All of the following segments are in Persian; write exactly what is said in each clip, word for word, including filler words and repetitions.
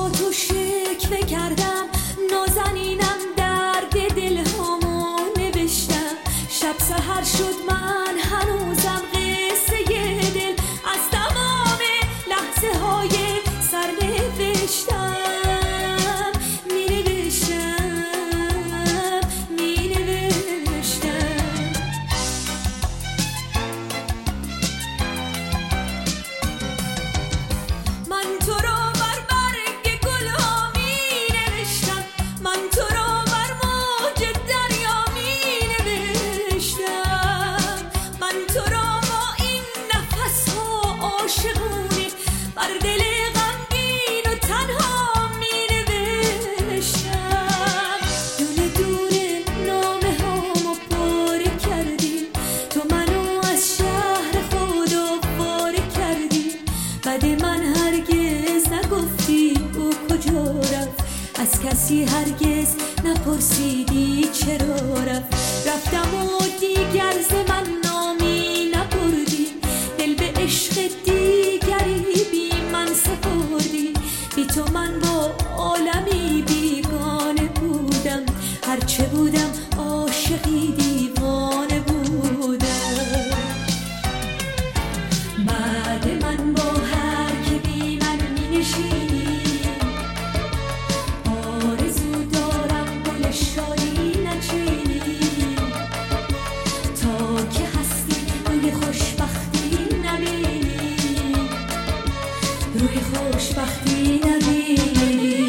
با تو شکوه کردم، نازنینم درد دل هامو نوشتم. شب سحر شد من هنوزم قصه دل از تمام لحظه های سر نوشتم. کسی هرگز نپرسیدی چرا رفت. رفتم و دیگر ز من نامی نبردی، دل به عشق دیگری بی من سپردی. بی تو من با عالمی بیگانه بودم، هرچه بودم عاشقی دیوانه بودم. بعد من با هر که بی من می نشینی، روی خوشبختی نبینی.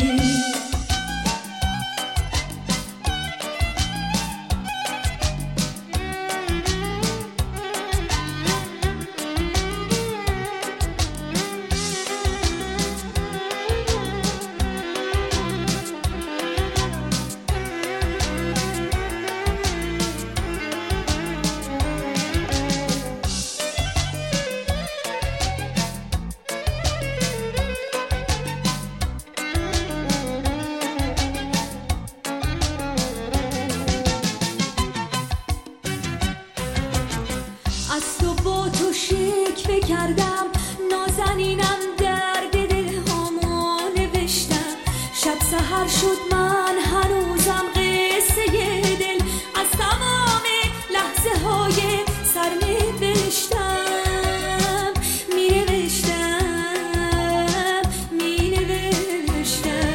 از تو با تو شکوه کردم، نازنینم درد دل هامو نوشتم. شب سحر شد من هنوزم قصه دل از تمام لحظه های سر نوشتم. می نوشتم می نوشتم.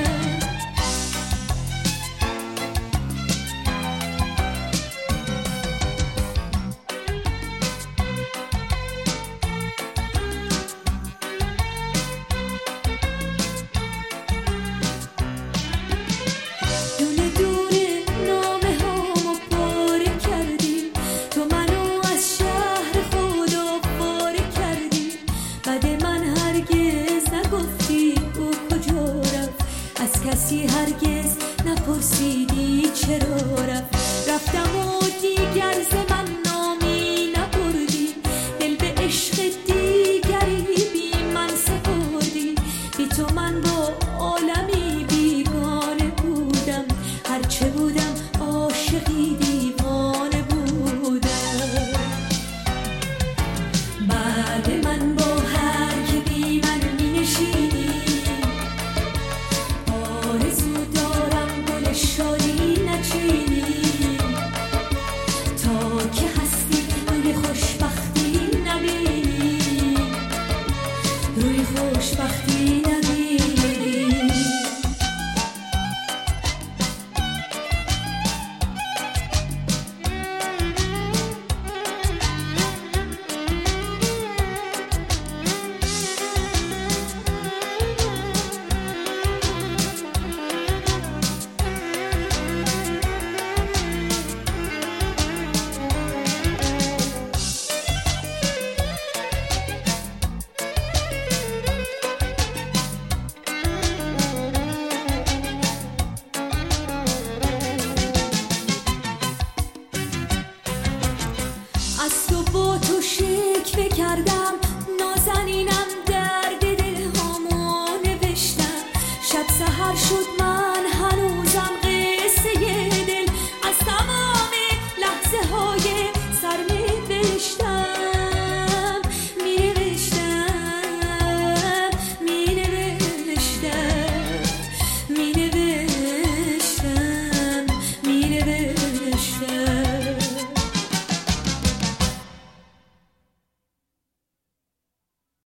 کسی هرگز نپرسیدی چرا رفت. رفتم و دیگر ز من نامی نبردی، دل به عشق دیگری بی من سپردی. بی تو من با عالمی بیگانه بودم، هرچه بودم عاشقی دیوانه بودم. بعد من با هر که بی من می نشینی، شادی نچینی. تا که هستی روی خوشبختی نبینی، روی خوشبختی نبینی. از تو با تو شکوه کردم، نازنینم درد دل هامو نوشتم. شب سحر شد من